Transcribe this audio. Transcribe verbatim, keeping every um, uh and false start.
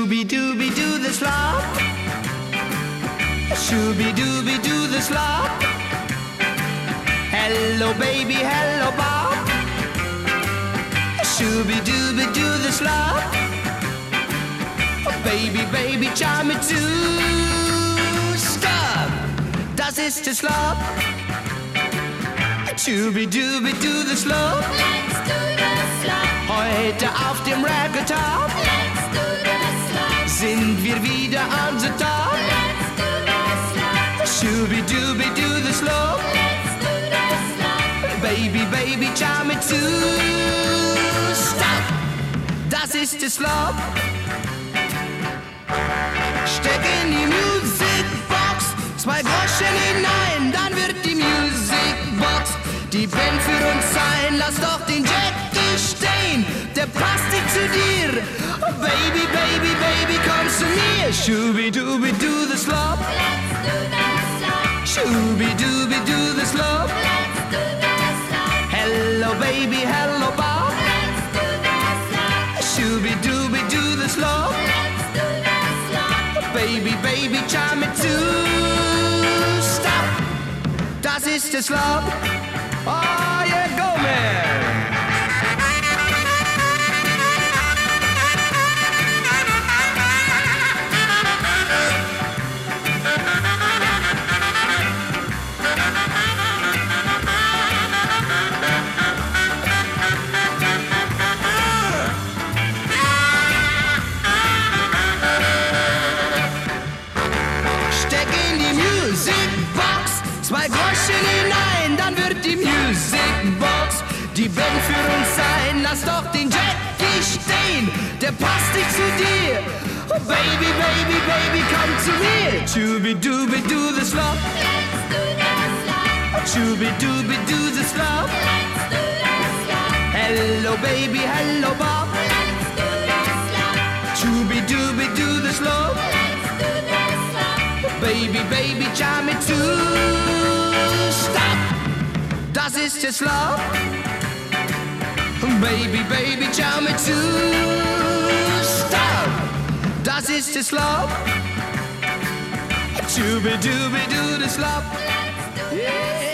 Shooby-dooby-doo the slop. Shooby-dooby-doo the slop. Hello baby, hello Bob. Shooby-dooby-doo the slop. Baby, baby, charm me to stop. Das ist der Slop. Shooby-dooby-doo the slop. Let's do the slop. Heute auf dem Raggetop Let's do the slop. sind wir wieder on the top. Let's do the slop. Shooby-dooby-doo the slop. Let's do the slop. Baby, baby, charm me to stop. Das ist der Slop. Steck in die Musicbox zwei Groschen hinein, dann wird die Musicbox die Band für uns sein. Lass doch den Jackie stehen, der passt nicht zu dir. Oh baby, baby, baby, komm zu mir. Shooby-dooby-doo the slop. Let's do the slop. Shooby-dooby-doo the slop. Let's do the slop. Hello baby, hello Bob. Let's do the slop. Shooby-dooby-doo the slop. Let's do the slop. Baby, baby, charm me to stop. Das ist der Slop. Oh yeah, go man. Zwei Groschen hinein, dann wird die Musicbox die Band für uns sein. Lass doch den Jackie stehen, der passt nicht zu dir. Oh baby, baby, baby, komm zu mir. Shooby-dooby-doo the slop. Let's do the slop. Shooby-dooby-doo the slop. Let's do the slop. Hello baby, hello Bob. Let's do the slop. Shooby-dooby-doo the slop. Let's do the slop. Baby, baby, charm me to stop. Das ist der Slop. Baby, baby, charm me to stop. Das ist der Slop. Shooby-dooby-doo the slop. Let's do the Yeah.